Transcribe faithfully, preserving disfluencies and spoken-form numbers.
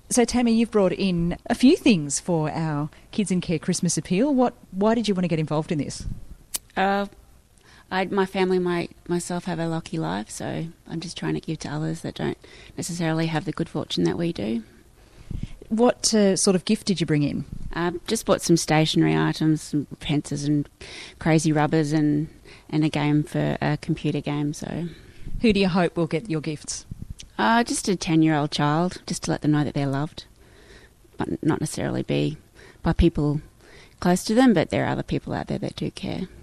So, Tammy, you've brought in a few things for our Kids in Care Christmas appeal. What? Why did you want to get involved in this? Uh, I, my family, my myself, have a lucky life, so I'm just trying to give to others that don't necessarily have the good fortune that we do. What uh, sort of gift did you bring in? Uh, just bought some stationery items, some pencils and crazy rubbers, and, and a game for a computer game. So, who do you hope will get your gifts? Uh, just a ten-year-old child, just to let them know that they're loved, but not necessarily be by people close to them, but there are other people out there that do care.